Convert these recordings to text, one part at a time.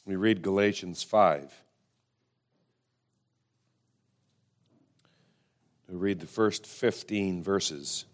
We read Galatians 5. We read the first 15 verses.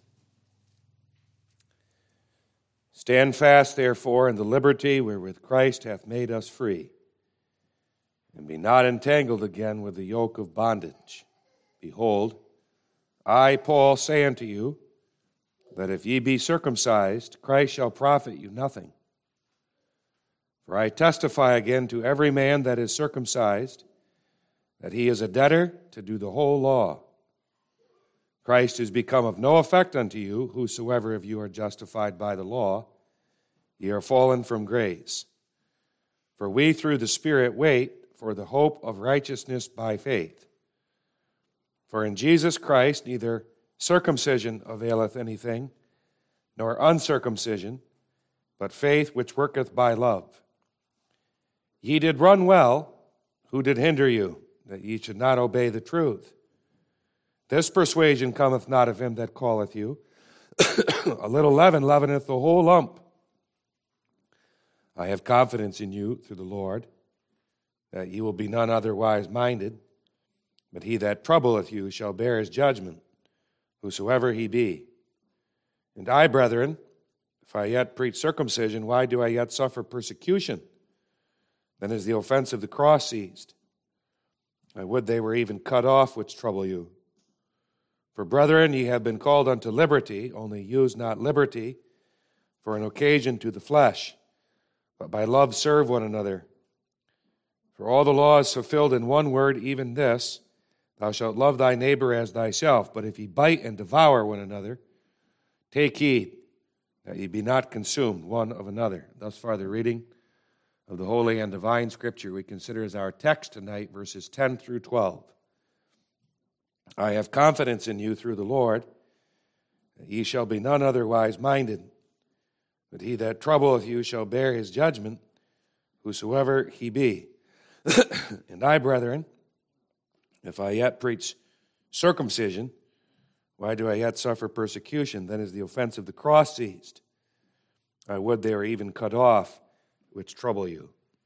Stand fast, therefore, in the liberty wherewith Christ hath made us free, and be not entangled again with the yoke of bondage. Behold, I, Paul, say unto you, that if ye be circumcised, Christ shall profit you nothing. For I testify again to every man that is circumcised, that he is a debtor to do the whole law. Christ is become of no effect unto you, whosoever of you are justified by the law, ye are fallen from grace. For we through the Spirit wait for the hope of righteousness by faith. For in Jesus Christ neither circumcision availeth anything, nor uncircumcision, but faith which worketh by love. Ye did run well. Who did hinder you, that ye should not obey the truth? This persuasion cometh not of him that calleth you. A little leaven leaveneth the whole lump. I have confidence in you through the Lord, that ye will be none otherwise minded, but he that troubleth you shall bear his judgment, whosoever he be. And I, brethren, if I yet preach circumcision, why do I yet suffer persecution? Then is the offense of the cross seized. I would they were even cut off which trouble you. For, brethren, ye have been called unto liberty, only use not liberty for an occasion to the flesh, but by love serve one another. For all the law is fulfilled in one word, even this, thou shalt love thy neighbor as thyself. But if ye bite and devour one another, take heed that ye be not consumed one of another. Thus far the reading of the holy and divine Scripture we consider as our text tonight, verses 10 through 12. I have confidence in you through the Lord, that ye shall be none otherwise minded, but he that troubleth you shall bear his judgment, whosoever he be. And I, brethren, if I yet preach circumcision, why do I yet suffer persecution? Then is the offense of the cross seized. I would they were even cut off which trouble you.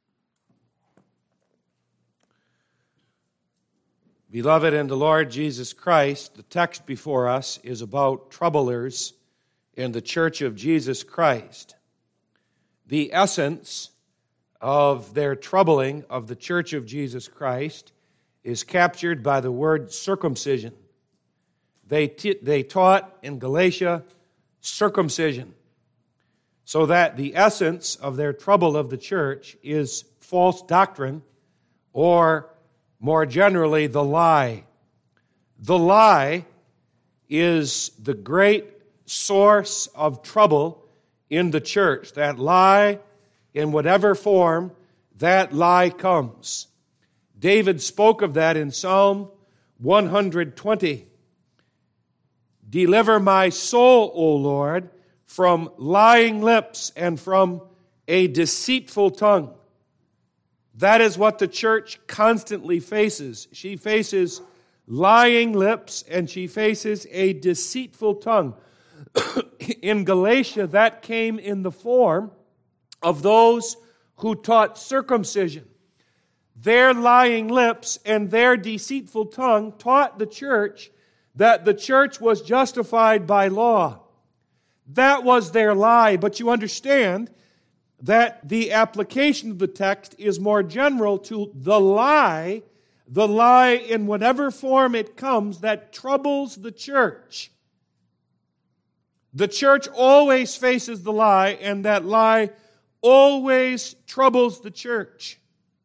Beloved in the Lord Jesus Christ, the text before us is about troublers in the church of Jesus Christ. The essence of their troubling of the church of Jesus Christ is captured by the word circumcision. They taught in Galatia circumcision, so that the essence of their trouble of the church is false doctrine, or more generally, the lie. The lie is the great source of trouble in the church. That lie, in whatever form that lie comes. David spoke of that in Psalm 120. Deliver my soul, O Lord, from lying lips and from a deceitful tongue. That is what the church constantly faces. She faces lying lips and she faces a deceitful tongue. In Galatia, that came in the form of those who taught circumcision. Their lying lips and their deceitful tongue taught the church that the church was justified by law. That was their lie, but you understand that the application of the text is more general to the lie in whatever form it comes that troubles the church. The church always faces the lie, and that lie always troubles the church.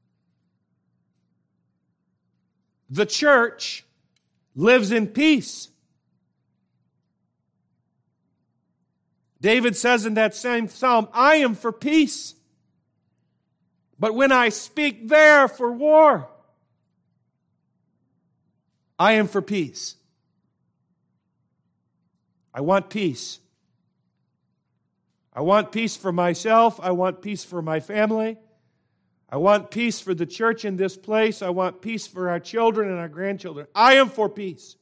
The church lives in peace. David says in that same psalm, I am for peace, but when I speak there for war, I am for peace. I want peace. I want peace for myself. I want peace for my family. I want peace for the church in this place. I want peace for our children and our grandchildren. I am for peace.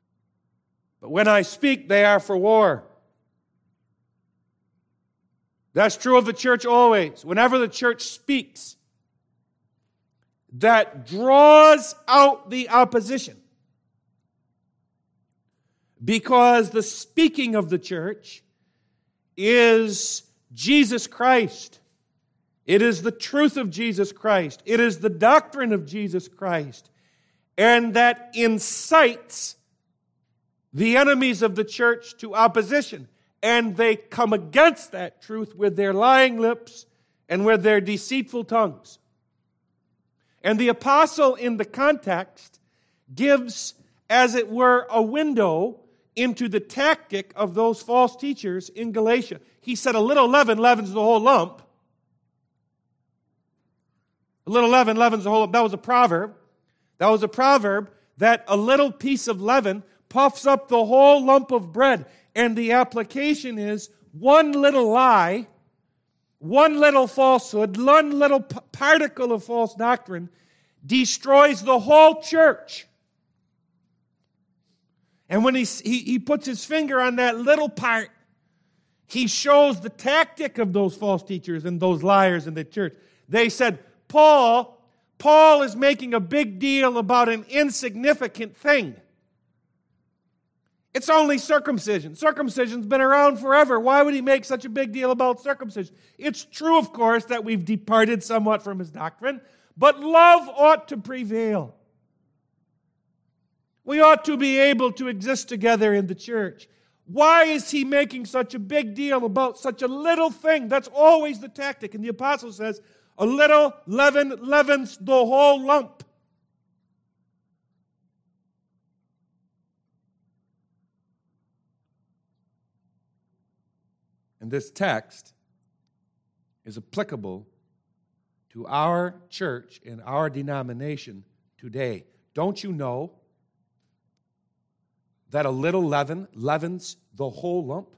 But when I speak, they are for war. That's true of the church always. Whenever the church speaks, that draws out the opposition. Because the speaking of the church is Jesus Christ. It is the truth of Jesus Christ. It is the doctrine of Jesus Christ. And that incites the enemies of the church to opposition. And they come against that truth with their lying lips and with their deceitful tongues. And the apostle in the context gives, as it were, a window into the tactic of those false teachers in Galatia. He said, a little leaven leavens the whole lump. A little leaven leavens the whole lump. That was a proverb. That was a proverb that a little piece of leaven puffs up the whole lump of bread. And the application is one little lie, one little falsehood, one little particle of false doctrine destroys the whole church. And when he puts his finger on that little part, he shows the tactic of those false teachers and those liars in the church. They said, Paul is making a big deal about an insignificant thing. It's only circumcision. Circumcision's been around forever. Why would he make such a big deal about circumcision? It's true, of course, that we've departed somewhat from his doctrine, but love ought to prevail. We ought to be able to exist together in the church. Why is he making such a big deal about such a little thing? That's always the tactic. And the apostle says, a little leaven leavens the whole lump. And this text is applicable to our church and our denomination today. Don't you know that a little leaven leavens the whole lump?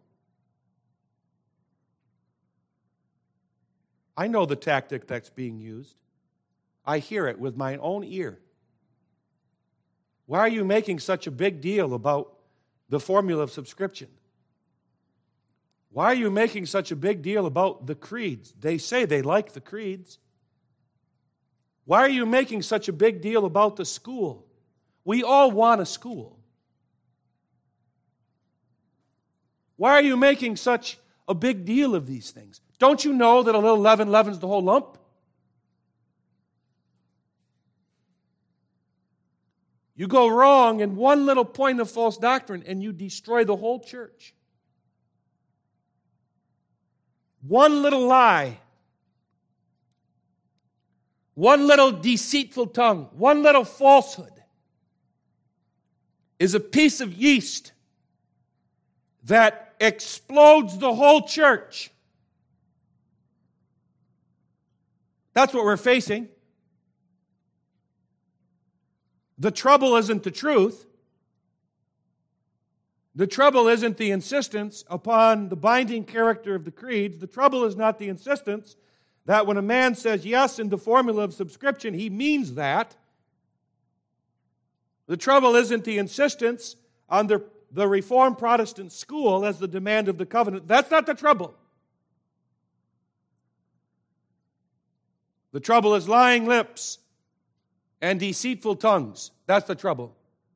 I know the tactic that's being used. I hear it with my own ear. Why are you making such a big deal about the formula of subscription? Why are you making such a big deal about the creeds? They say they like the creeds. Why are you making such a big deal about the school? We all want a school. Why are you making such a big deal of these things? Don't you know that a little leaven leavens the whole lump? You go wrong in one little point of false doctrine and you destroy the whole church. One little lie, one little deceitful tongue, one little falsehood is a piece of yeast that explodes the whole church. That's what we're facing. The trouble isn't the truth. The trouble isn't the insistence upon the binding character of the creeds. The trouble is not the insistence that when a man says yes in the formula of subscription, he means that. The trouble isn't the insistence on the Reformed Protestant school as the demand of the covenant. That's not the trouble. The trouble is lying lips and deceitful tongues. That's the trouble.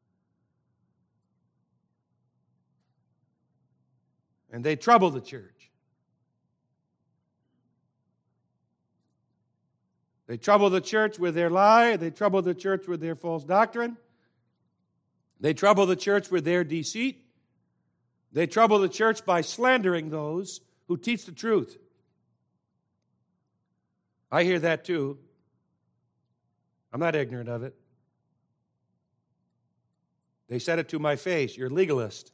And they trouble the church. They trouble the church with their lie. They trouble the church with their false doctrine. They trouble the church with their deceit. They trouble the church by slandering those who teach the truth. I hear that too. I'm not ignorant of it. They said it to my face, "You're a legalist."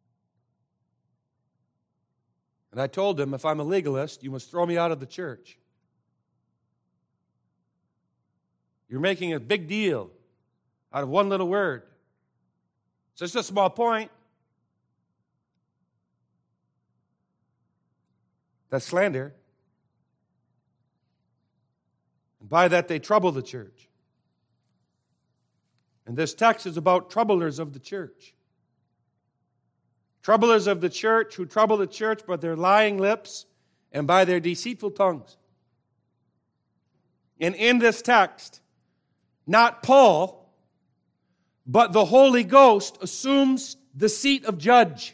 And I told them, if I'm a legalist, you must throw me out of the church. You're making a big deal out of one little word. It's just a small point. That's slander. And by that they trouble the church. And this text is about troublers of the church. Troublers of the church who trouble the church by their lying lips and by their deceitful tongues. And in this text, not Paul, but the Holy Ghost assumes the seat of judge.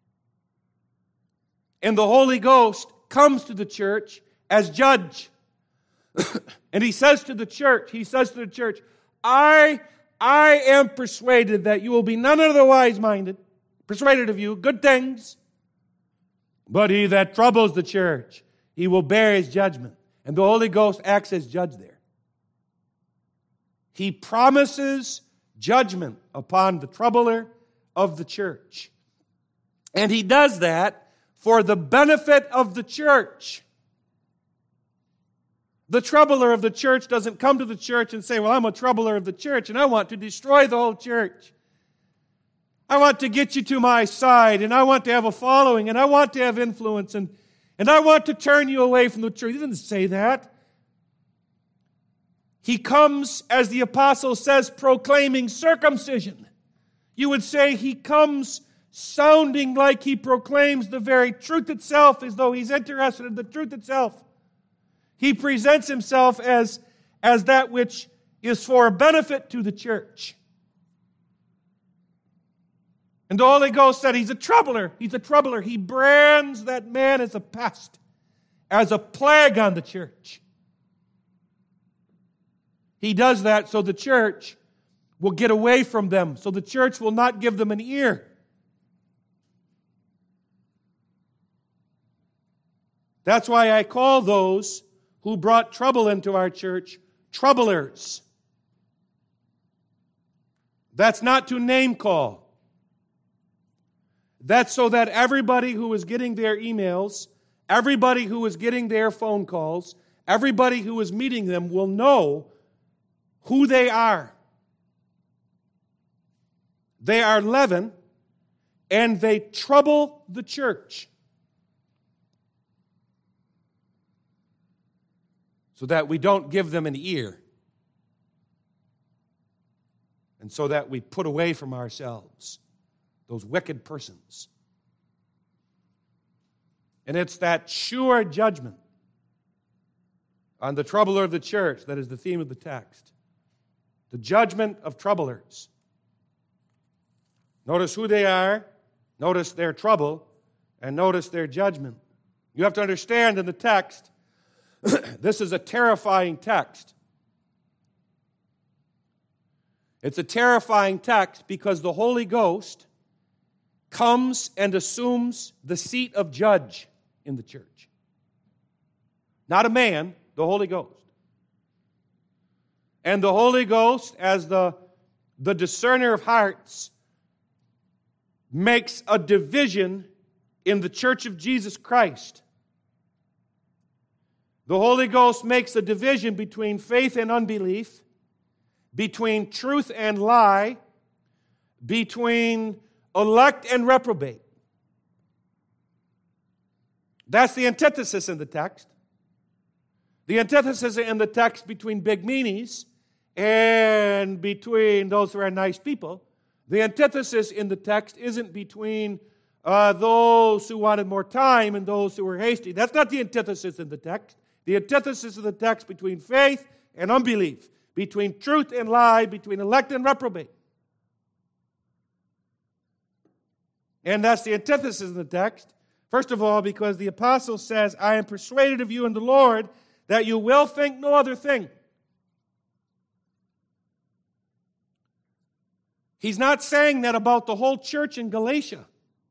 And the Holy Ghost comes to the church as judge. And he says to the church, I am persuaded that you will be none otherwise minded, persuaded of you, good things. But he that troubles the church, he will bear his judgment. And the Holy Ghost acts as judge there. He promises judgment upon the troubler of the church. And he does that for the benefit of the church. The troubler of the church doesn't come to the church and say, well, I'm a troubler of the church and I want to destroy the whole church. I want to get you to my side and I want to have a following and I want to have influence and I want to turn you away from the truth. He didn't say that. He comes, as the apostle says, proclaiming circumcision. You would say he comes sounding like he proclaims the very truth itself, as though he's interested in the truth itself. He presents himself as that which is for a benefit to the church. And the Holy Ghost said he's a troubler. He's a troubler. He brands that man as a pest, as a plague on the church. He does that so the church will get away from them, so the church will not give them an ear. That's why I call those who brought trouble into our church troublers. That's not to name call. That's so that everybody who is getting their emails, everybody who is getting their phone calls, everybody who is meeting them will know who they are. They are leaven, and they trouble the church. So that we don't give them an ear. And so that we put away from ourselves those wicked persons. And it's that sure judgment on the troubler of the church that is the theme of the text. The judgment of troublers. Notice who they are, notice their trouble, and notice their judgment. You have to understand in the text, this is a terrifying text. It's a terrifying text because the Holy Ghost comes and assumes the seat of judge in the church. Not a man, the Holy Ghost. And the Holy Ghost, as the discerner of hearts, makes a division in the church of Jesus Christ. The Holy Ghost makes a division between faith and unbelief, between truth and lie, between elect and reprobate. That's the antithesis in the text. The antithesis in the text between big meanies and between those who are nice people. The antithesis in the text isn't between those who wanted more time and those who were hasty. That's not the antithesis in the text. The antithesis of the text between faith and unbelief, between truth and lie, between elect and reprobate. And that's the antithesis in the text. First of all, because the apostle says, I am persuaded of you in the Lord that you will think no other thing. He's not saying that about the whole church in Galatia.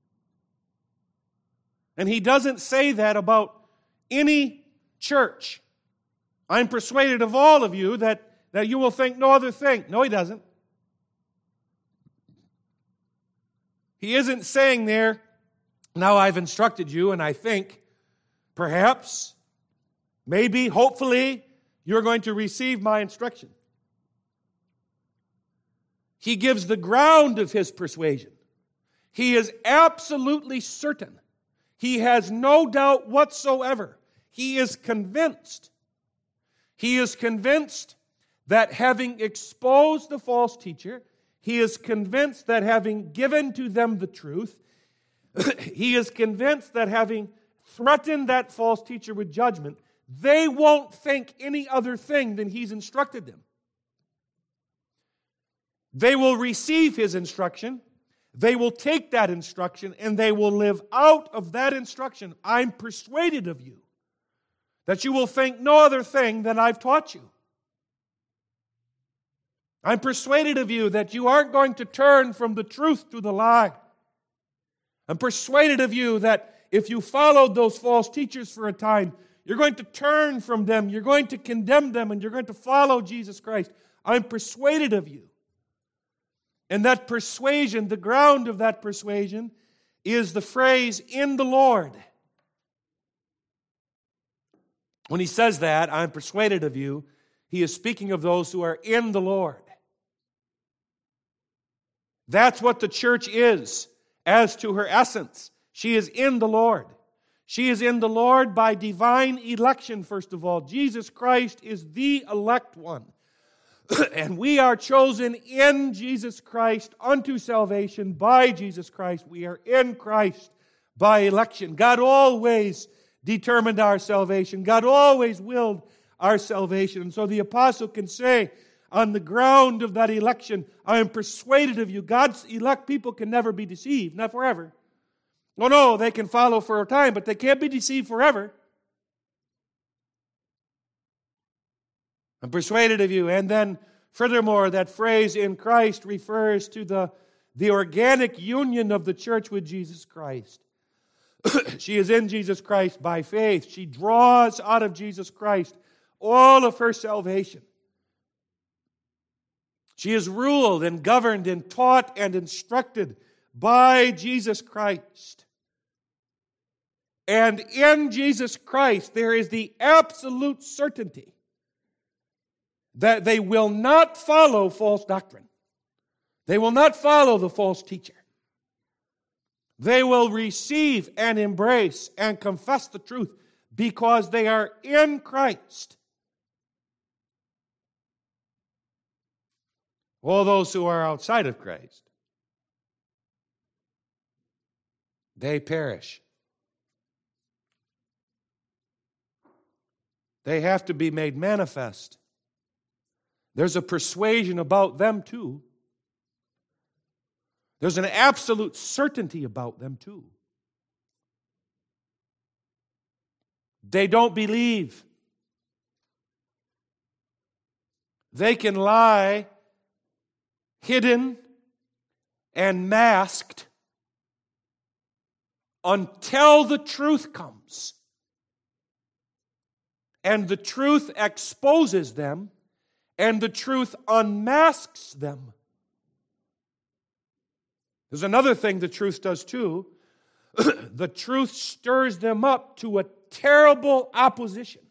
And he doesn't say that about any church. I'm persuaded of all of you that you will think no other thing. No, he doesn't. He isn't saying there, now I've instructed you, and I think, perhaps, maybe, hopefully, you're going to receive my instruction. He gives the ground of his persuasion. He is absolutely certain. He has no doubt whatsoever. He is convinced. He is convinced that having exposed the false teacher, he is convinced that having given to them the truth, he is convinced that having threaten that false teacher with judgment, they won't think any other thing than he's instructed them. They will receive his instruction, they will take that instruction, and they will live out of that instruction. I'm persuaded of you that you will think no other thing than I've taught you. I'm persuaded of you that you aren't going to turn from the truth to the lie. I'm persuaded of you that if you followed those false teachers for a time, you're going to turn from them, you're going to condemn them, and you're going to follow Jesus Christ. I'm persuaded of you. And that persuasion, the ground of that persuasion, is the phrase, in the Lord. When he says that, I'm persuaded of you, he is speaking of those who are in the Lord. That's what the church is as to her essence. She is in the Lord. She is in the Lord by divine election, first of all. Jesus Christ is the elect one. And we are chosen in Jesus Christ unto salvation by Jesus Christ. We are in Christ by election. God always determined our salvation. God always willed our salvation. And so the apostle can say, on the ground of that election, I am persuaded of you. God's elect people can never be deceived, not forever. Oh no, they can follow for a time, but they can't be deceived forever. I'm persuaded of you. And then, furthermore, that phrase in Christ refers to the organic union of the church with Jesus Christ. She is in Jesus Christ by faith. She draws out of Jesus Christ all of her salvation. She is ruled and governed and taught and instructed by Jesus Christ. And in Jesus Christ, there is the absolute certainty that they will not follow false doctrine. They will not follow the false teacher. They will receive and embrace and confess the truth because they are in Christ. All those who are outside of Christ, they perish. They have to be made manifest. There's a persuasion about them too. There's an absolute certainty about them too. They don't believe. They can lie hidden and masked until the truth comes. And the truth exposes them, and the truth unmasks them. There's another thing the truth does too. The truth stirs them up to a terrible opposition.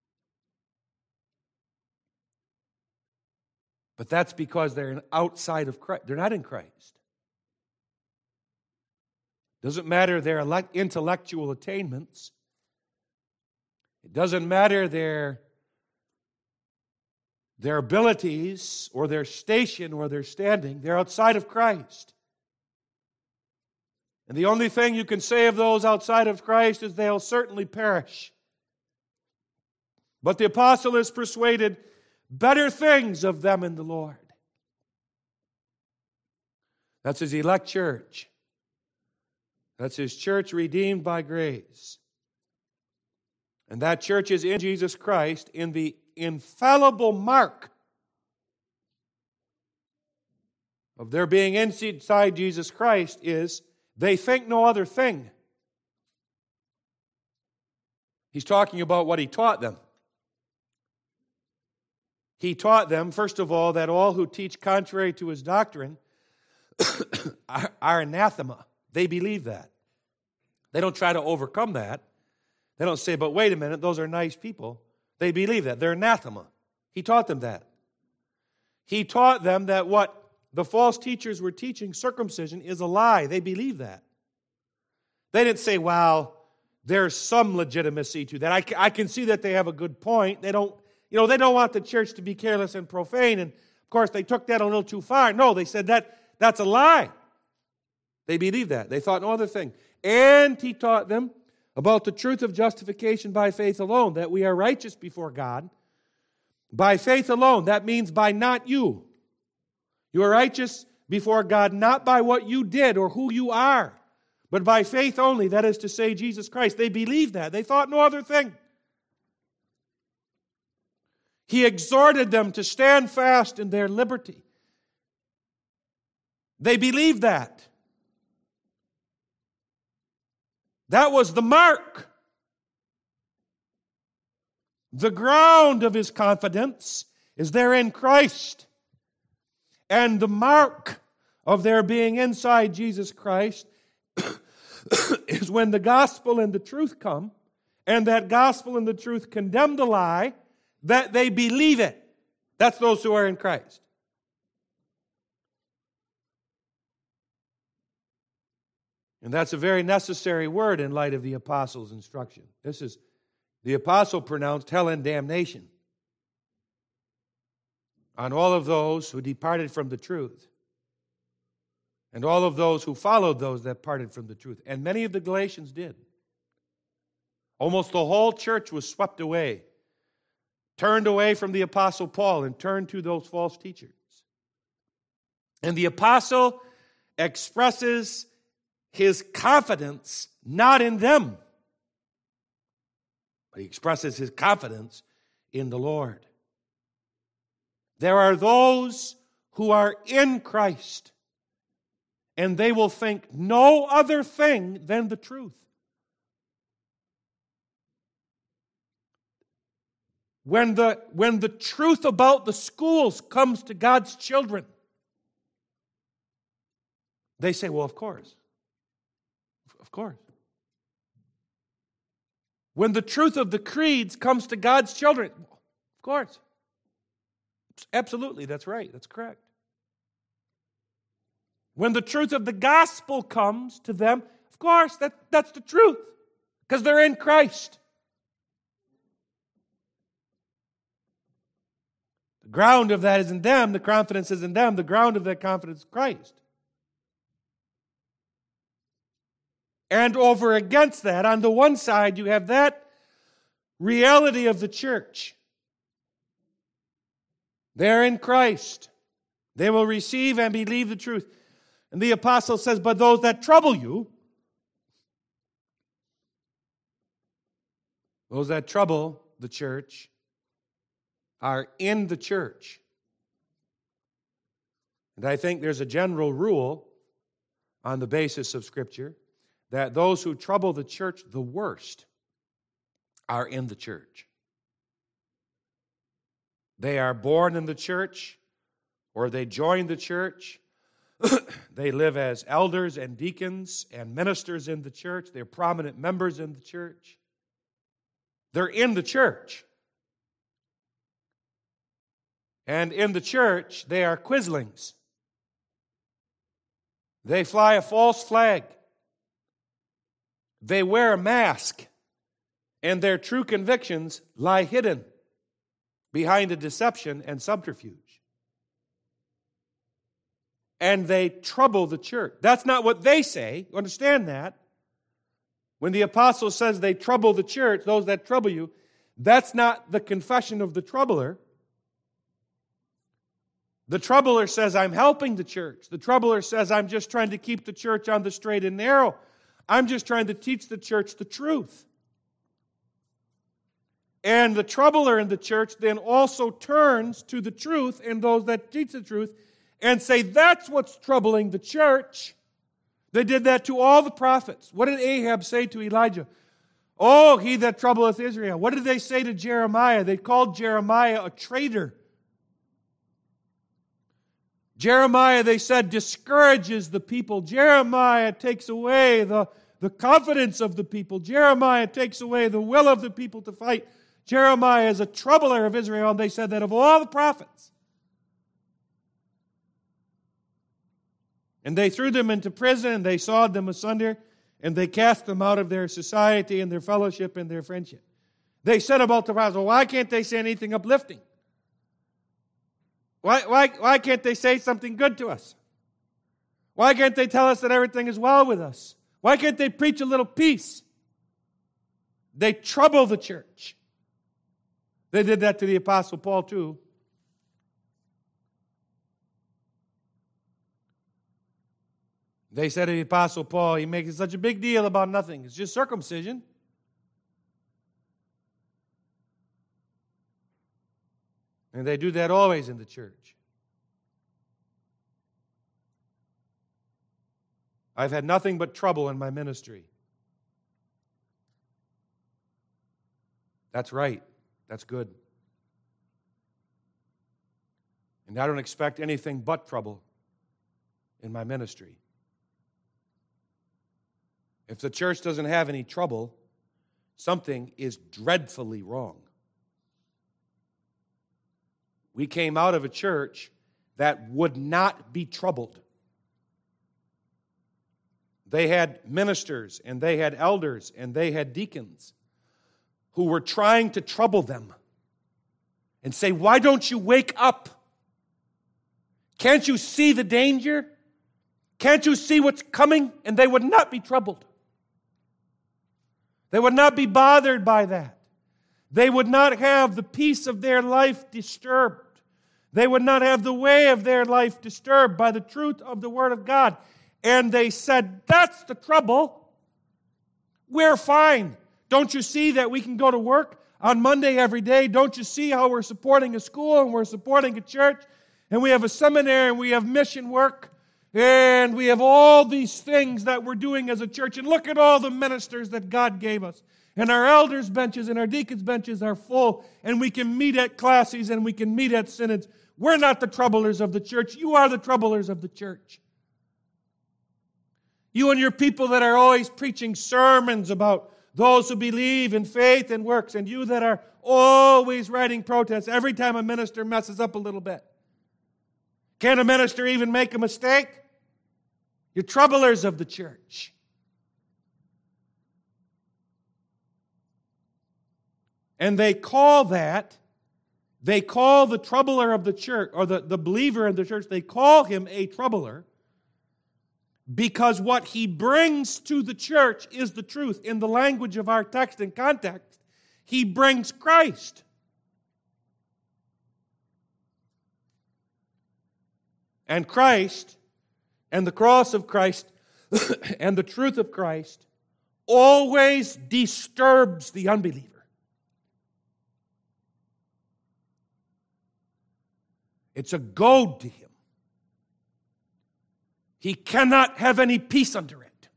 But that's because they're outside of Christ. They're not in Christ. Doesn't matter their intellectual attainments. It doesn't matter their abilities or their station or their standing. They're outside of Christ. And the only thing you can say of those outside of Christ is they'll certainly perish. But the apostle is persuaded better things of them in the Lord. That's his elect church. That's his church redeemed by grace. And that church is in Jesus Christ, in the infallible mark of their being inside Jesus Christ is they think no other thing. He's talking about what he taught them. He taught them, first of all, that all who teach contrary to his doctrine are anathema. They believe that. They don't try to overcome that. They don't say, but wait a minute, those are nice people. They believe that. They're anathema. He taught them that. He taught them that what the false teachers were teaching, circumcision, is a lie. They believe that. They didn't say, well, there's some legitimacy to that. I can see that they have a good point. They don't want the church to be careless and profane. And, of course, they took that a little too far. No, they said that's a lie. They believed that. They thought no other thing. And he taught them about the truth of justification by faith alone, that we are righteous before God by faith alone. That means by not you. You are righteous before God not by what you did or who you are, but by faith only, that is to say, Jesus Christ. They believed that. They thought no other thing. He exhorted them to stand fast in their liberty. They believed that. That was the mark. The ground of his confidence is there in Christ. And the mark of their being inside Jesus Christ is when the gospel and the truth come, and that gospel and the truth condemn the lie, that they believe it. That's those who are in Christ. And that's a very necessary word in light of the apostles' instruction. This is, the apostle pronounced hell and damnation on all of those who departed from the truth, and all of those who followed those that parted from the truth. And many of the Galatians did. Almost the whole church was swept away, turned away from the apostle Paul and turned to those false teachers. And the apostle expresses his confidence not in them, but he expresses his confidence in the Lord. There are those who are in Christ, and they will think no other thing than the truth. When the truth about the schools comes to God's children, they say, well, of course. Of course. When the truth of the creeds comes to God's children, of course. Absolutely, that's right. That's correct. When the truth of the gospel comes to them, of course, that's the truth, because they're in Christ. The ground of that is in them. The confidence is in them. The ground of that confidence is Christ. And over against that, on the one side, you have that reality of the church. They're in Christ. They will receive and believe the truth. And the apostle says, but those that trouble you, those that trouble the church, are in the church. And I think there's a general rule on the basis of Scripture that those who trouble the church the worst are in the church. They are born in the church, or they join the church. They live as elders and deacons and ministers in the church. They're prominent members in the church. They're in the church. And in the church, they are quislings. They fly a false flag. They wear a mask, and their true convictions lie hidden behind a deception and subterfuge. And they trouble the church. That's not what they say. You understand that? When the apostle says they trouble the church, those that trouble you, that's not the confession of the troubler. The troubler says, I'm helping the church. The troubler says, I'm just trying to keep the church on the straight and narrow. I'm just trying to teach the church the truth. And the troubler in the church then also turns to the truth and those that teach the truth and say, that's what's troubling the church. They did that to all the prophets. What did Ahab say to Elijah? Oh, he that troubleth Israel. What did they say to Jeremiah? They called Jeremiah a traitor. Jeremiah, they said, discourages the people. Jeremiah takes away the confidence of the people. Jeremiah takes away the will of the people to fight. Jeremiah is a troubler of Israel, and they said that of all the prophets. And they threw them into prison, and they sawed them asunder, and they cast them out of their society and their fellowship and their friendship. They said about the prophets, well, why can't they say anything uplifting? Why can't they say something good to us? Why can't they tell us that everything is well with us? Why can't they preach a little peace? They trouble the church. They did that to the Apostle Paul too. They said to the Apostle Paul, he makes such a big deal about nothing. It's just circumcision. And they do that always in the church. I've had nothing but trouble in my ministry. That's right. That's good. And I don't expect anything but trouble in my ministry. If the church doesn't have any trouble, something is dreadfully wrong. We came out of a church that would not be troubled. They had ministers, and they had elders, and they had deacons who were trying to trouble them and say, why don't you wake up? Can't you see the danger? Can't you see what's coming? And they would not be troubled. They would not be bothered by that. They would not have the peace of their life disturbed. They would not have the way of their life disturbed by the truth of the Word of God. And they said, that's the trouble. We're fine. Don't you see that we can go to work on Monday every day? Don't you see how we're supporting a school and we're supporting a church? And we have a seminary and we have mission work. And we have all these things that we're doing as a church. And look at all the ministers that God gave us. And our elders' benches and our deacons' benches are full. And we can meet at classes and we can meet at synods. We're not the troublers of the church. You are the troublers of the church. You and your people that are always preaching sermons about those who believe in faith and works. And you that are always writing protests every time a minister messes up a little bit. Can a minister even make a mistake? You're troublers of the church. And they call the troubler of the church, or the believer in the church, they call him a troubler because what he brings to the church is the truth. In the language of our text and context, he brings Christ. And Christ, and the cross of Christ, and the truth of Christ always disturbs the unbeliever. It's a goad to him. He cannot have any peace under it.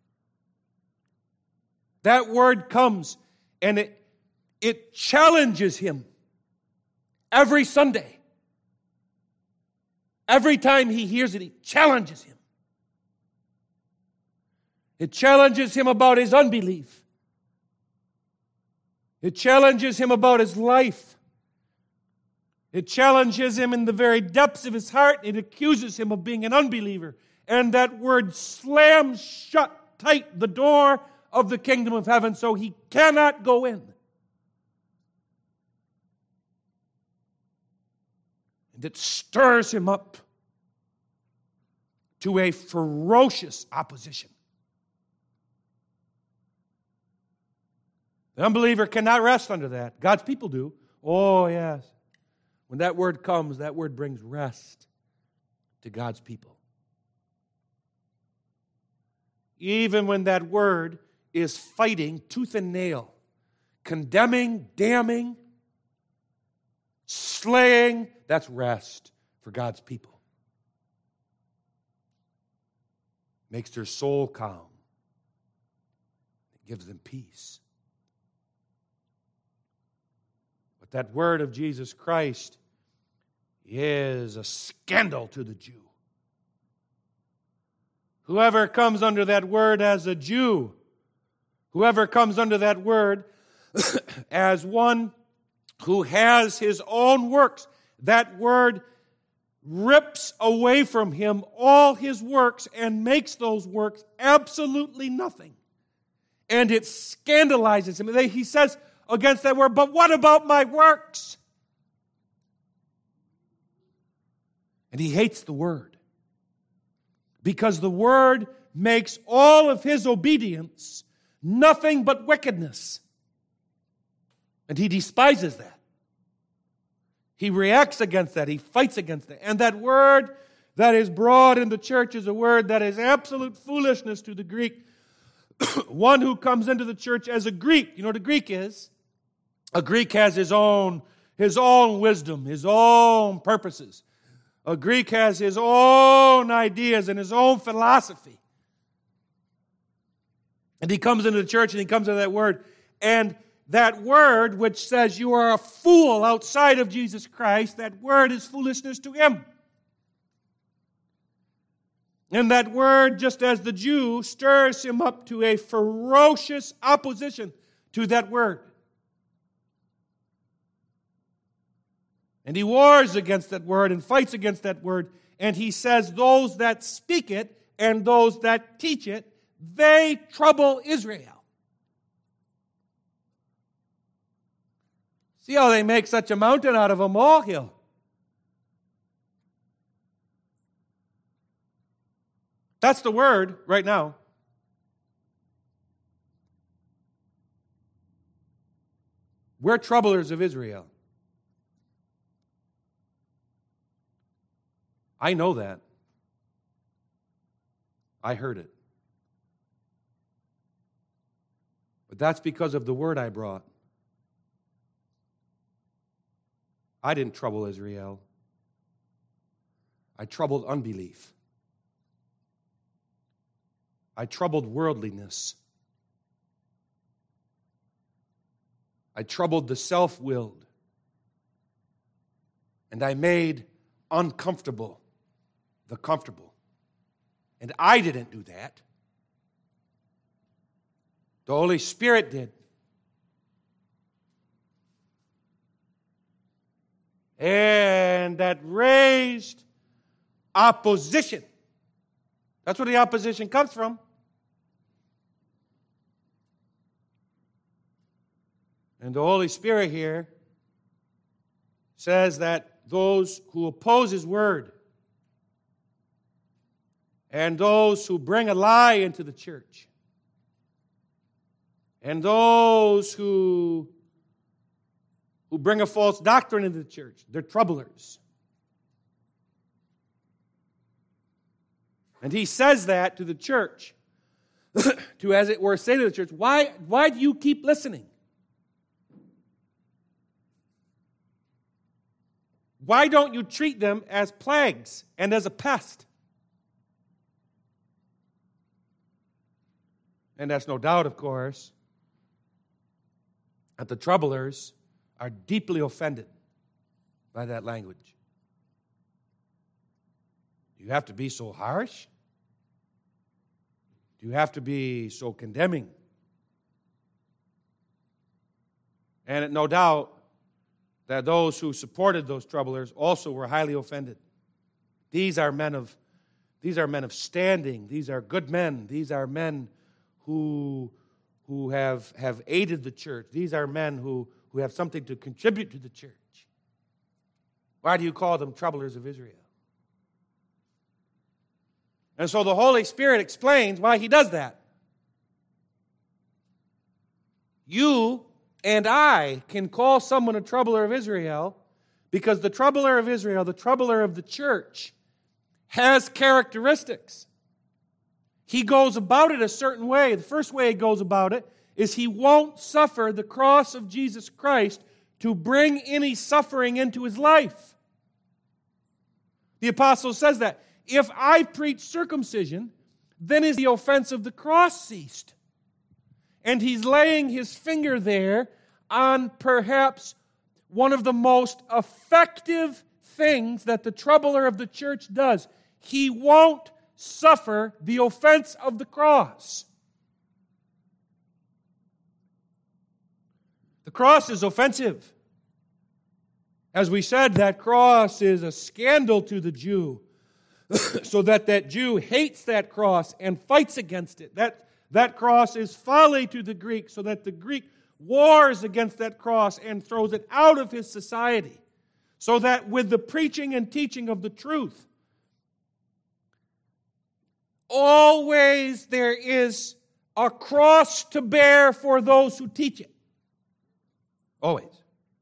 That word comes and it challenges him every Sunday. Every time he hears it, he challenges him. It challenges him about his unbelief. It challenges him about his life. It challenges him in the very depths of his heart. It accuses him of being an unbeliever. And that word slams shut tight the door of the kingdom of heaven so he cannot go in. And it stirs him up to a ferocious opposition. The unbeliever cannot rest under that. God's people do. Oh, yes. When that word comes, that word brings rest to God's people. Even when that word is fighting tooth and nail, condemning, damning, slaying, that's rest for God's people. Makes their soul calm. It gives them peace. But that word of Jesus Christ is a scandal to the Jew. Whoever comes under that word as a Jew, whoever comes under that word as one who has his own works, that word rips away from him all his works and makes those works absolutely nothing. And it scandalizes him. He says against that word, but what about my works? And he hates the word. Because the word makes all of his obedience nothing but wickedness. And he despises that. He reacts against that. He fights against that. And that word that is brought in the church is a word that is absolute foolishness to the Greek. One who comes into the church as a Greek. You know what a Greek is? A Greek has his own wisdom, his own purposes. A Greek has his own ideas and his own philosophy. And he comes into the church and he comes into that word. And that word which says you are a fool outside of Jesus Christ, that word is foolishness to him. And that word, just as the Jew, stirs him up to a ferocious opposition to that word. And he wars against that word and fights against that word. And he says those that speak it and those that teach it, they trouble Israel. See how they make such a mountain out of a molehill. That's the word right now. We're troublers of Israel. I know that. I heard it. But that's because of the word I brought. I didn't trouble Israel. I troubled unbelief. I troubled worldliness. I troubled the self-willed. And I made uncomfortable the comfortable. And I didn't do that. The Holy Spirit did. And that raised opposition. That's where the opposition comes from. And the Holy Spirit here says that those who oppose His word and those who bring a lie into the church and those who bring a false doctrine into the church, they're troublers. And he says that to the church, to, as it were, say to the church, why do you keep listening? Why don't you treat them as plagues and as a pest? And that's no doubt, of course, that the troublers are deeply offended by that language. Do you have to be so harsh? Do you have to be so condemning? And no doubt that those who supported those troublers also were highly offended. These are men of standing. These are good men. These are men who have aided the church. These are men who have something to contribute to the church. Why do you call them troublers of Israel? And so the Holy Spirit explains why He does that. You and I can call someone a troubler of Israel because the troubler of Israel, the troubler of the church, has characteristics. He goes about it a certain way. The first way he goes about it is he won't suffer the cross of Jesus Christ to bring any suffering into his life. The apostle says that. If I preach circumcision, then is the offense of the cross ceased. And he's laying his finger there on perhaps one of the most effective things that the troubler of the church does. He won't suffer the offense of the cross. The cross is offensive. As we said, that cross is a scandal to the Jew, so that Jew hates that cross and fights against it. That cross is folly to the Greek, so that the Greek wars against that cross and throws it out of his society, so that with the preaching and teaching of the truth, always there is a cross to bear for those who teach it. Always.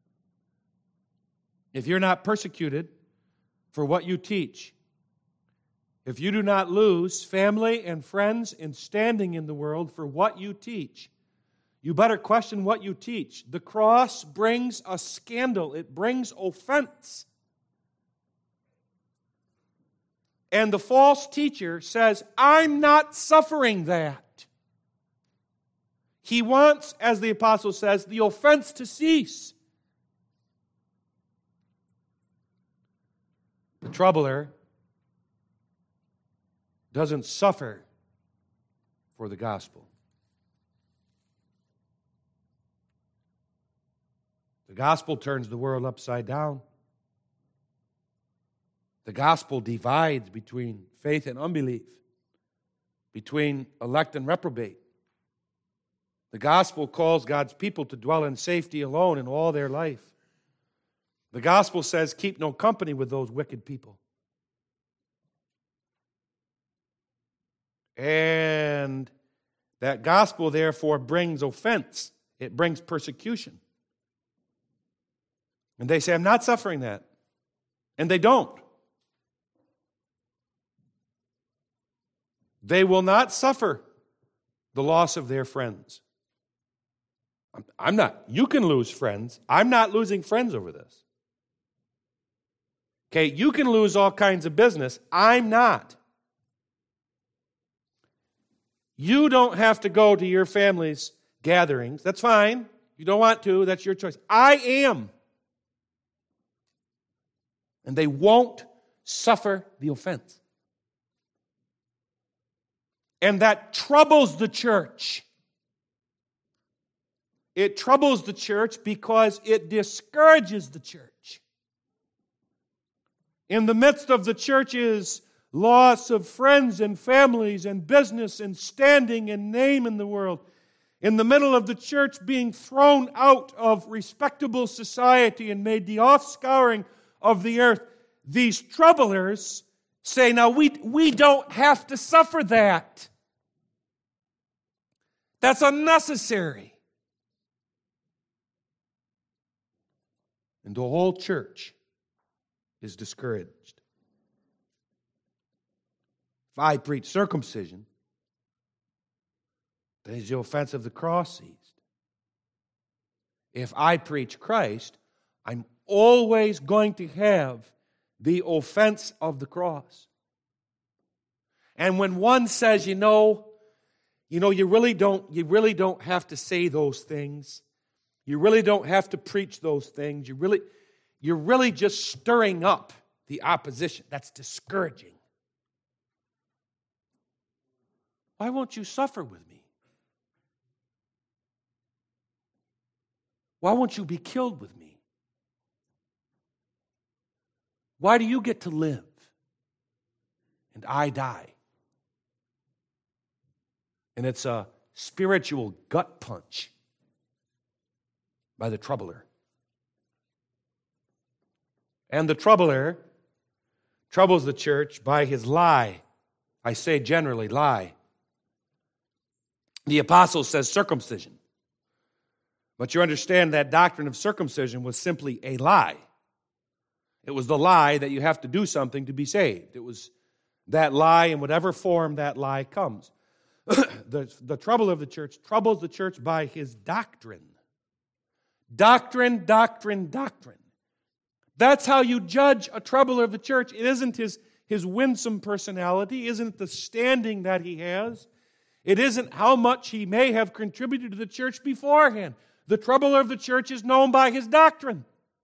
If you're not persecuted for what you teach, if you do not lose family and friends and standing in the world for what you teach, you better question what you teach. The cross brings a scandal. It brings offense. And the false teacher says, I'm not suffering that. He wants, as the apostle says, the offense to cease. The troubler doesn't suffer for the gospel. The gospel turns the world upside down. The gospel divides between faith and unbelief, between elect and reprobate. The gospel calls God's people to dwell in safety alone in all their life. The gospel says, keep no company with those wicked people. And that gospel, therefore, brings offense. It brings persecution. And they say, I'm not suffering that. And they don't. They will not suffer the loss of their friends. I'm not. You can lose friends. I'm not losing friends over this. Okay, you can lose all kinds of business. I'm not. You don't have to go to your family's gatherings. That's fine. You don't want to. That's your choice. I am. And they won't suffer the offense. And that troubles the church. It troubles the church because it discourages the church. In the midst of the church's loss of friends and families and business and standing and name in the world, in the middle of the church being thrown out of respectable society and made the offscouring of the earth, these troublers say, now we don't have to suffer that. That's unnecessary. And the whole church is discouraged. If I preach circumcision, then is the offense of the cross seized. If I preach Christ, I'm always going to have the offense of the cross. And when one says, you really don't have to say those things. You really don't have to preach those things. You're really just stirring up the opposition. That's discouraging. Why won't you suffer with me? Why won't you be killed with me? Why do you get to live and I die? And it's a spiritual gut punch by the troubler. And the troubler troubles the church by his lie. I say generally, lie. The apostle says circumcision. But you understand that doctrine of circumcision was simply a lie. It was the lie that you have to do something to be saved. It was that lie in whatever form that lie comes. The trouble of the church troubles the church by his doctrine. Doctrine. That's how you judge a troubler of the church. It isn't his winsome personality. It isn't the standing that he has. It isn't how much he may have contributed to the church beforehand. The troubler of the church is known by his doctrine.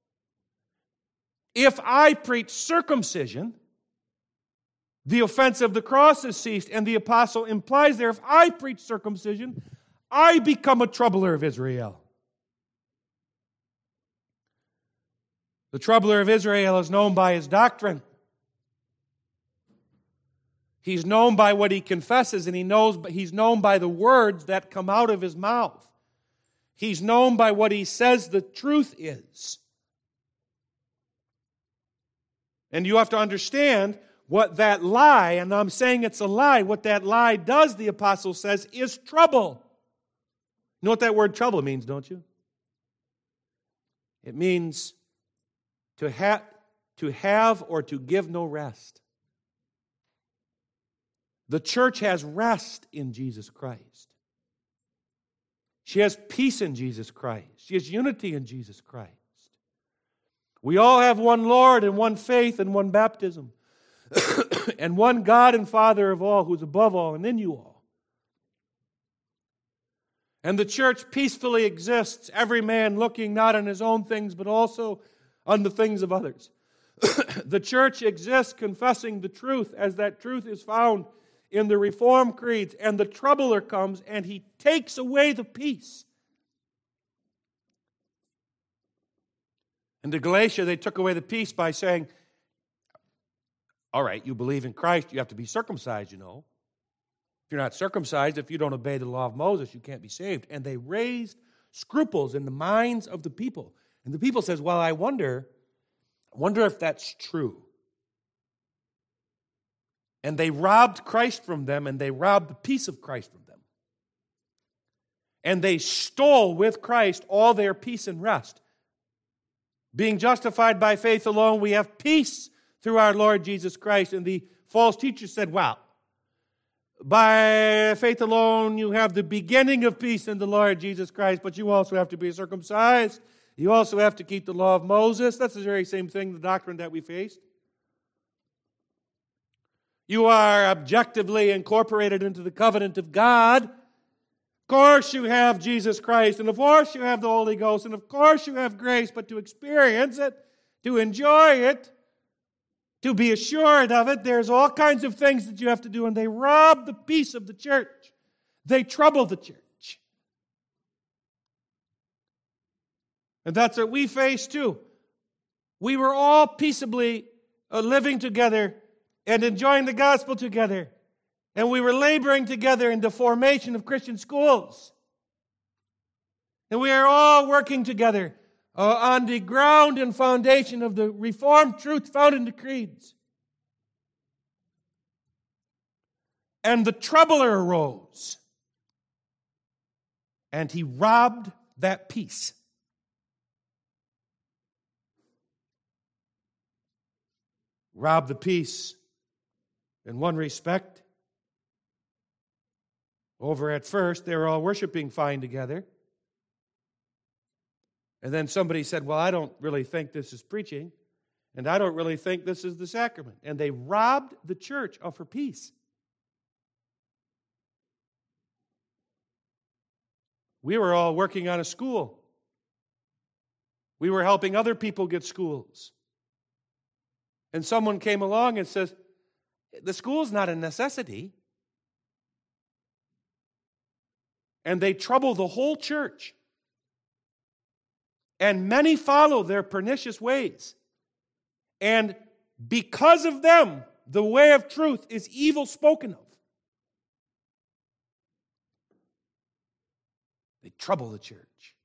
If I preach circumcision, the offense of the cross is ceased, and the apostle implies there, if I preach circumcision, I become a troubler of Israel. The troubler of Israel is known by his doctrine. He's known by what he confesses, and he's known by the words that come out of his mouth. He's known by what he says the truth is. And you have to understand what that lie, and I'm saying it's a lie, what that lie does, the apostle says, is trouble. You know what that word trouble means, don't you? It means to have or to give no rest. The church has rest in Jesus Christ. She has peace in Jesus Christ. She has unity in Jesus Christ. We all have one Lord and one faith and one baptism and one God and Father of all, who's above all and in you all. And the church peacefully exists, every man looking not on his own things, but also on the things of others. The church exists confessing the truth as that truth is found in the Reformed creeds, and the troubler comes and he takes away the peace. In the Galatia, they took away the peace by saying, all right, you believe in Christ, you have to be circumcised, you know. If you're not circumcised, if you don't obey the law of Moses, you can't be saved. And they raised scruples in the minds of the people. And the people says, well, I wonder if that's true. And they robbed Christ from them, and they robbed the peace of Christ from them. And they stole with Christ all their peace and rest. Being justified by faith alone, we have peace through our Lord Jesus Christ. And the false teachers said, well, by faith alone, you have the beginning of peace in the Lord Jesus Christ, but you also have to be circumcised. You also have to keep the law of Moses. That's the very same thing, the doctrine that we faced. You are objectively incorporated into the covenant of God. Of course you have Jesus Christ, and of course you have the Holy Ghost, and of course you have grace, but to experience it, to enjoy it, to be assured of it, there's all kinds of things that you have to do, and they rob the peace of the church. They trouble the church. And that's what we face too. We were all peaceably living together and enjoying the gospel together. And we were laboring together in the formation of Christian schools. And we are all working together on the ground and foundation of the Reformed truth found in the creeds. And the troubler arose. And he robbed that peace. Robbed the peace in one respect. Over at first, they were all worshiping fine together. And then somebody said, well, I don't really think this is preaching, and I don't really think this is the sacrament. And they robbed the church of her peace. We were all working on a school. We were helping other people get schools. And someone came along and says, the school's not a necessity. And they trouble the whole church. And many follow their pernicious ways. And because of them, the way of truth is evil spoken of. They trouble the church.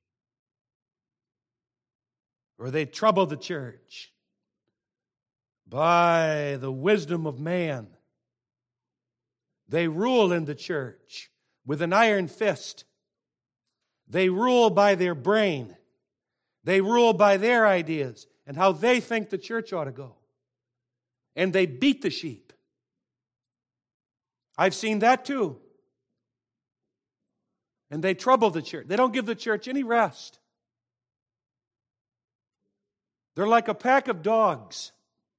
Or they trouble the church by the wisdom of man. They rule in the church with an iron fist. They rule by their brain. They rule by their ideas and how they think the church ought to go. And they beat the sheep. I've seen that too. And they trouble the church. They don't give the church any rest. They're like a pack of dogs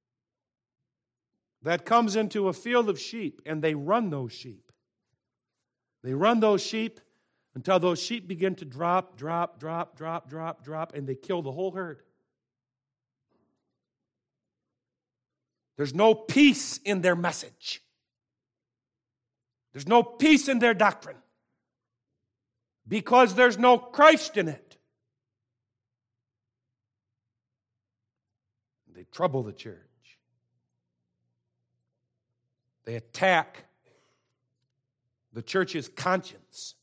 that comes into a field of sheep, and they run those sheep. They run those sheep until those sheep begin to drop, and they kill the whole herd. There's no peace in their message. There's no peace in their doctrine because there's no Christ in it. They trouble the church. They attack the church's conscience.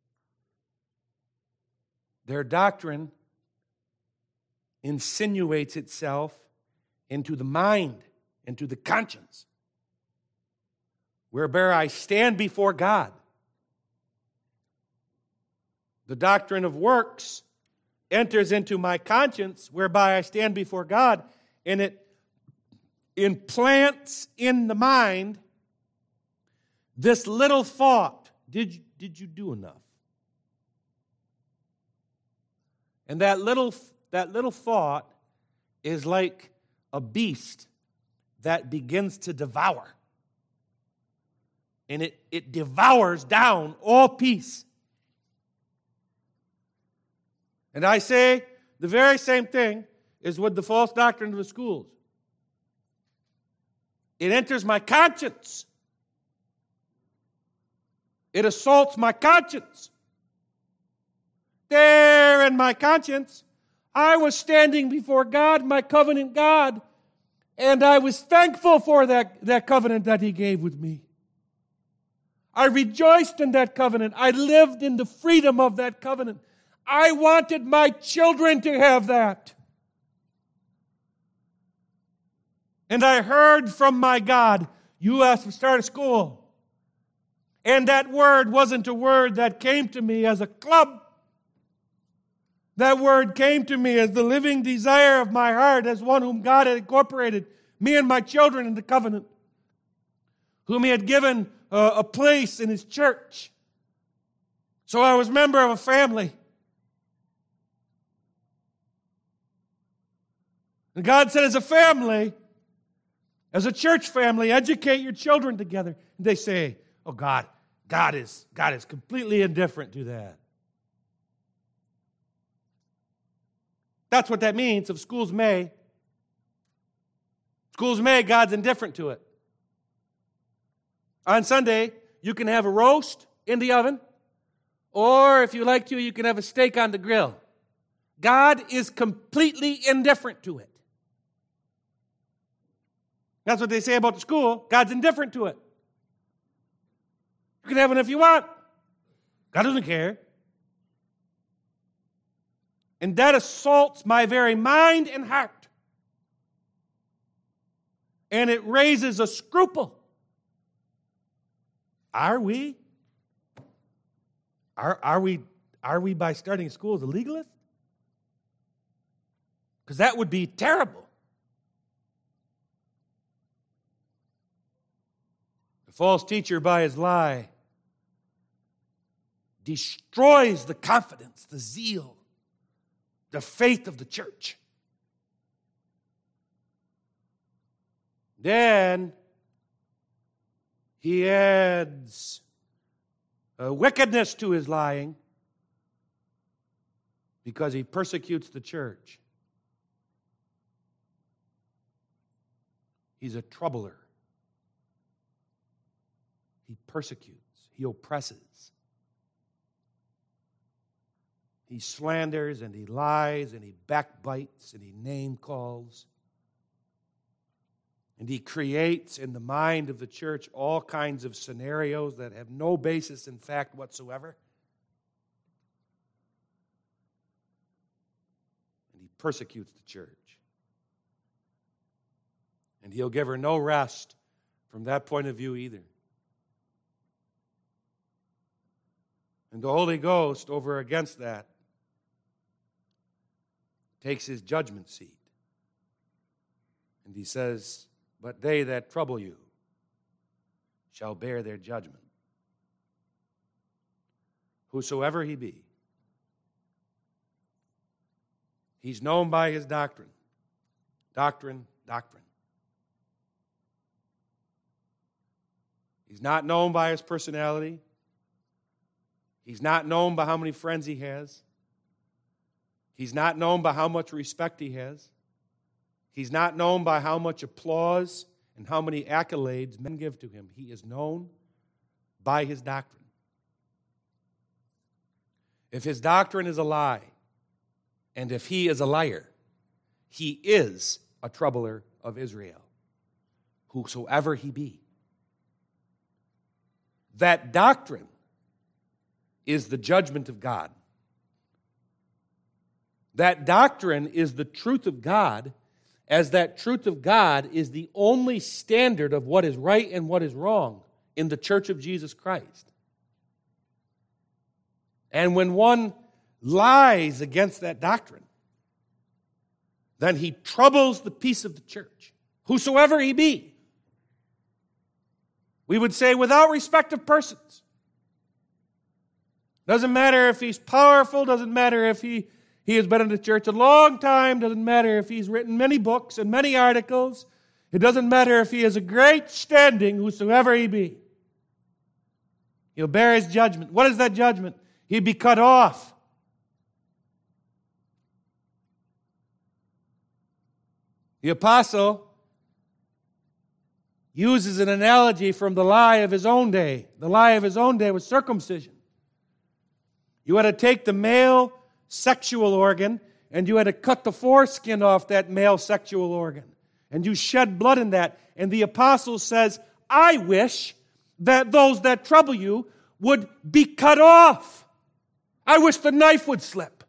Their doctrine insinuates itself into the mind, into the conscience, whereby I stand before God. The doctrine of works enters into my conscience, whereby I stand before God, and it implants in the mind this little thought. Did you do enough? And that little thought is like a beast that begins to devour. And it devours down all peace. And I say the very same thing is with the false doctrine of the schools. It enters my conscience. It assaults my conscience. There in my conscience, I was standing before God, my covenant God, and I was thankful for that covenant that He gave with me. I rejoiced in that covenant. I lived in the freedom of that covenant. I wanted my children to have that. And I heard from my God, you have to start a school. And that word wasn't a word that came to me as a club. That word came to me as the living desire of my heart, as one whom God had incorporated, me and my children in the covenant, whom He had given a place in His church. So I was a member of a family. And God said, as a family, as a church family, educate your children together. And they say, oh, God is completely indifferent to that. That's what that means. If schools may, God's indifferent to it. On Sunday, you can have a roast in the oven, or if you like to, you can have a steak on the grill. God is completely indifferent to it. That's what they say about the school. God's indifferent to it. You can have it if you want. God doesn't care. And that assaults my very mind and heart. And it raises a scruple. Are we by starting schools a legalist? Because that would be terrible. The false teacher, by his lie, destroys the confidence, the zeal, the faith of the church. Then he adds a wickedness to his lying because he persecutes the church. He's a troubler. He persecutes. He oppresses. He slanders and he lies and he backbites and he name calls. And he creates in the mind of the church all kinds of scenarios that have no basis in fact whatsoever. And he persecutes the church. And he'll give her no rest from that point of view either. And the Holy Ghost, over against that, takes his judgment seat. And he says, but they that trouble you shall bear their judgment. Whosoever he be. He's known by his doctrine. Doctrine. He's not known by his personality. He's not known by how many friends he has. He's not known by how much respect he has. He's not known by how much applause and how many accolades men give to him. He is known by his doctrine. If his doctrine is a lie, and if he is a liar, he is a troubler of Israel, whosoever he be. That doctrine is the judgment of God. That doctrine is the truth of God, as that truth of God is the only standard of what is right and what is wrong in the church of Jesus Christ. And when one lies against that doctrine, then he troubles the peace of the church, whosoever he be. We would say without respect of persons. Doesn't matter if he's powerful, doesn't matter if he has been in the church a long time, doesn't matter if he's written many books and many articles, it doesn't matter if he has a great standing, whosoever he be. He'll bear his judgment. What is that judgment? He'll be cut off. The apostle uses an analogy from the lie of his own day. The lie of his own day was circumcision. You had to take the male sexual organ and you had to cut the foreskin off that male sexual organ. And you shed blood in that. And the apostle says, I wish that those that trouble you would be cut off. I wish the knife would slip.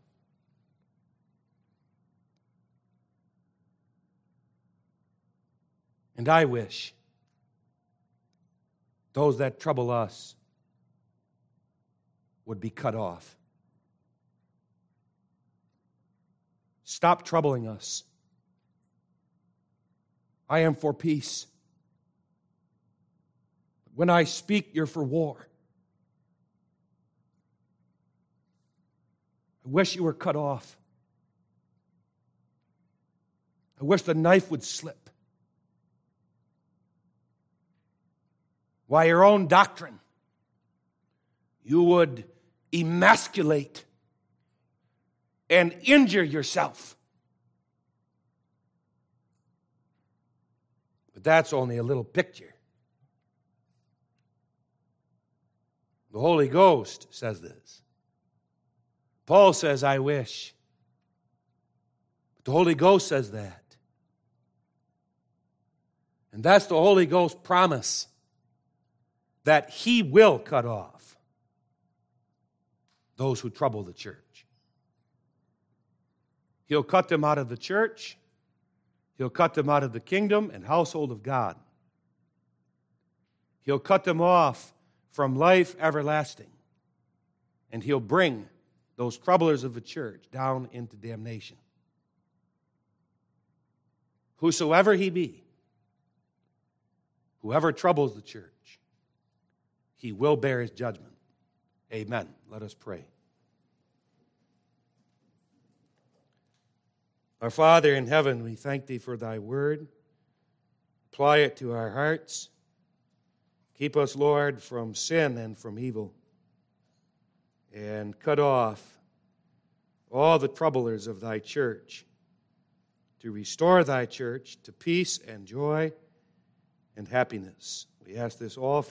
And I wish those that trouble us would be cut off. Stop troubling us. I am for peace. When I speak, you're for war. I wish you were cut off. I wish the knife would slip. By your own doctrine, you would emasculate and injure yourself. But that's only a little picture. The Holy Ghost says this. Paul says, I wish. But the Holy Ghost says that. And that's the Holy Ghost promise, that he will cut off those who trouble the church. He'll cut them out of the church. He'll cut them out of the kingdom and household of God. He'll cut them off from life everlasting. And he'll bring those troublers of the church down into damnation. Whosoever he be, whoever troubles the church, he will bear his judgment. Amen. Let us pray. Our Father in heaven, we thank thee for thy word. Apply it to our hearts. Keep us, Lord, from sin and from evil. And cut off all the troublers of thy church, to restore thy church to peace and joy and happiness. We ask this all for